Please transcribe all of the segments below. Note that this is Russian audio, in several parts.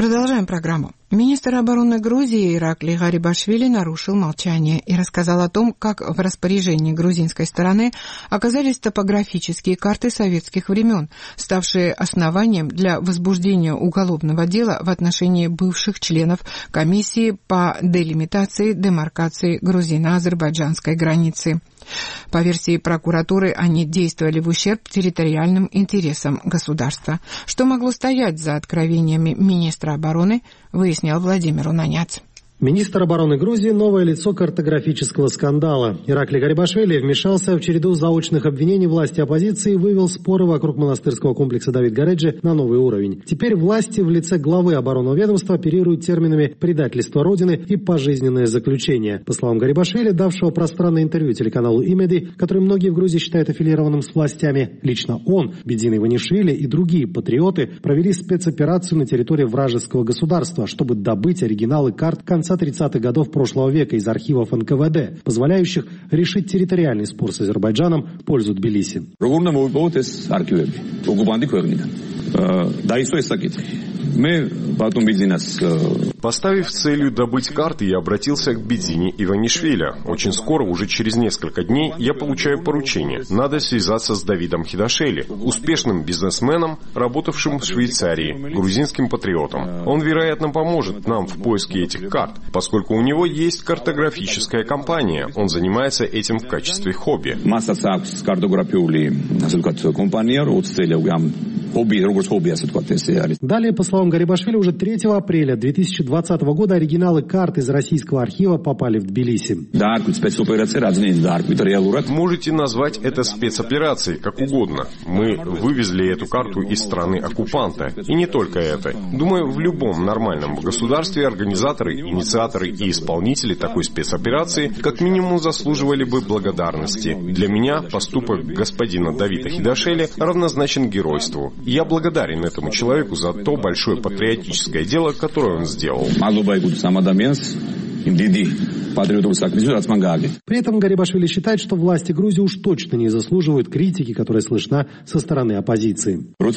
Продолжаем программу. Министр обороны Грузии Ираклий Гарибашвили нарушил молчание и рассказал о том, как в распоряжении грузинской стороны оказались топографические карты советских времен, ставшие основанием для возбуждения уголовного дела в отношении бывших членов комиссии по делимитации демаркации грузино-азербайджанской границы. По версии прокуратуры, они действовали в ущерб территориальным интересам государства. Что могло стоять за откровениями министра обороны, выяснял Владимир Унаняц. Министр обороны Грузии – новое лицо картографического скандала. Ираклий Гарибашвили вмешался в череду заочных обвинений власти оппозиции и вывел споры вокруг монастырского комплекса Давид-Гареджи на новый уровень. Теперь власти в лице главы оборонного ведомства оперируют терминами «предательство Родины» и «пожизненное заключение». По словам Гарибашвили, давшего пространное интервью телеканалу «Имеди», который многие в Грузии считают аффилированным с властями, лично он, Бедзин Иванишвили и другие патриоты провели спецоперацию на территории вражеского государства, чтобы добыть оригиналы карт конца 30-х годов прошлого века из архивов НКВД, позволяющих решить территориальный спор с Азербайджаном в пользу Тбилиси. Поставив целью добыть карты, я обратился к Бедзине Иванишвили. Очень скоро, уже через несколько дней, я получаю поручение. Надо связаться с Давидом Хидашели, успешным бизнесменом, работавшим в Швейцарии, грузинским патриотом. Он, вероятно, поможет нам в поиске этих карт, поскольку у него есть картографическая компания. Он занимается этим в качестве хобби. Далее, по словам Гарибашвили, уже 3 апреля 2020 года оригиналы карт из российского архива попали в Тбилиси. Можете назвать это спецоперацией, как угодно. Мы вывезли эту карту из страны оккупанта. И не только это. Думаю, в любом нормальном государстве организаторы, инициаторы и исполнители такой спецоперации как минимум заслуживали бы благодарности. Для меня поступок господина Давида Хидашели равнозначен геройству. И я благодарен этому человеку за то большое патриотическое дело, которое он сделал. При этом Гарибашвили считает, что власти Грузии уж точно не заслуживают критики, которая слышна со стороны оппозиции.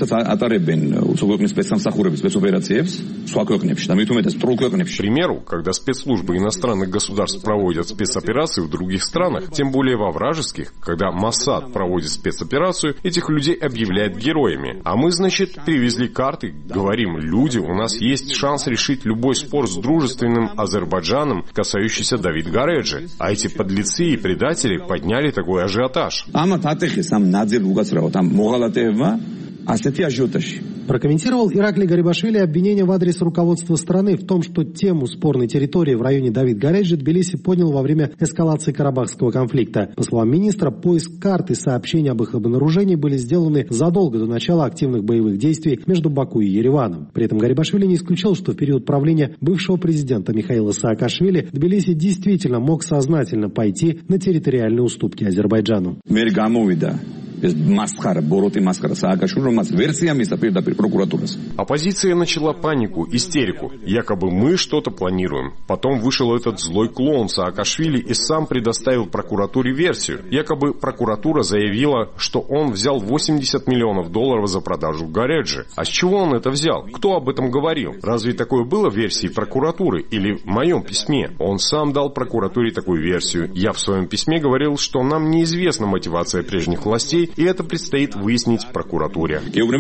К примеру, когда спецслужбы иностранных государств проводят спецоперации в других странах, тем более во вражеских, когда Моссад проводит спецоперацию, этих людей объявляют героями. А мы, значит, привезли карты, говорим: люди, у нас есть шанс решить любой спор с дружественным Азербайджаном, касающийся Давид-Гареджи. А эти подлецы и предатели подняли такой ажиотаж. Прокомментировал Ираклий Гарибашвили обвинение в адрес руководства страны в том, что тему спорной территории в районе Давид-Гареджи Тбилиси поднял во время эскалации карабахского конфликта. По словам министра, поиск карт и сообщения об их обнаружении были сделаны задолго до начала активных боевых действий между Баку и Ереваном. При этом Гарибашвили не исключил, что в период правления бывшего президента Михаила Саакашвили Тбилиси действительно мог сознательно пойти на территориальные уступки Азербайджану. Оппозиция начала панику, истерику. Якобы мы что-то планируем. Потом вышел этот злой клоун Саакашвили и сам предоставил прокуратуре версию. Якобы прокуратура заявила, что он взял $80 миллионов за продажу Гареджи. А с чего он это взял? Кто об этом говорил? Разве такое было в версии прокуратуры или в моем письме? Он сам дал прокуратуре такую версию. Я в своем письме говорил, что нам неизвестна мотивация прежних властей, и это предстоит выяснить в прокуратуре.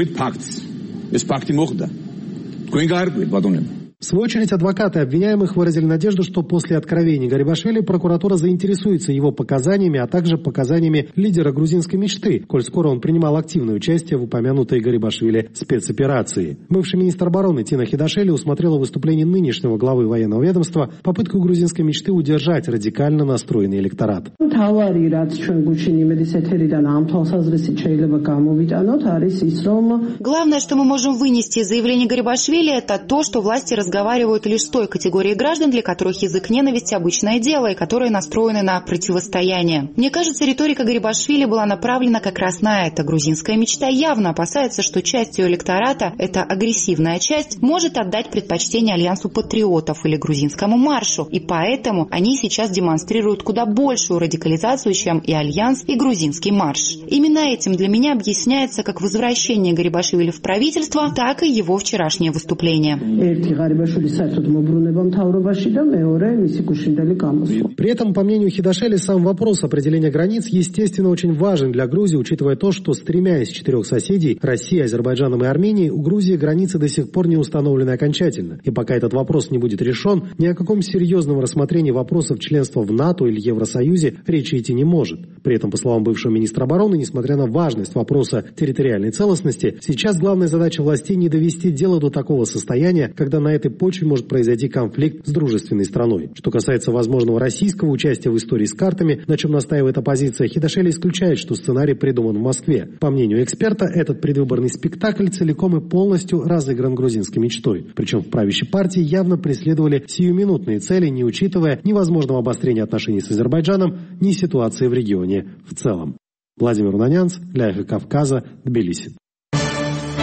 В свою очередь, адвокаты обвиняемых выразили надежду, что после откровений Гарибашвили прокуратура заинтересуется его показаниями, а также показаниями лидера грузинской мечты, коль скоро он принимал активное участие в упомянутой Гарибашвили спецоперации. Бывший министр обороны Тина Хидашели усмотрела в выступлении нынешнего главы военного ведомства попытку грузинской мечты удержать радикально настроенный электорат. Главное, что мы можем вынести из заявления Гарибашвили, это то, что власти разговаривают разговаривают лишь с той категорией граждан, для которых язык ненависти – обычное дело и которые настроены на противостояние. Мне кажется, риторика Гарибашвили была направлена как раз на это. Грузинская мечта явно опасается, что часть ее электората, эта агрессивная часть, может отдать предпочтение Альянсу патриотов или грузинскому маршу, и поэтому они сейчас демонстрируют куда большую радикализацию, чем и Альянс, и грузинский марш. Именно этим для меня объясняется как возвращение Гарибашвили в правительство, так и его вчерашнее выступление. При этом, по мнению Хидашели, сам вопрос определения границ, естественно, очень важен для Грузии, учитывая то, что с 3 из 4 соседей, Россией, Азербайджаном и Арменией, у Грузии границы до сих пор не установлены окончательно. И пока этот вопрос не будет решен, ни о каком серьезном рассмотрении вопросов членства в НАТО или Евросоюзе речи идти не может. При этом, по словам бывшего министра обороны, несмотря на важность вопроса территориальной целостности, сейчас главная задача властей не довести дело до такого состояния, когда на этой почве может произойти конфликт с дружественной страной. Что касается возможного российского участия в истории с картами, на чем настаивает оппозиция, Хидашели исключает, что сценарий придуман в Москве. По мнению эксперта, этот предвыборный спектакль целиком и полностью разыгран грузинской мечтой. Причем в правящей партии явно преследовали сиюминутные цели, не учитывая ни возможного обострения отношений с Азербайджаном, ни ситуации в регионе в целом. Владимир Унанянц, для «Эхо Кавказа», Тбилиси.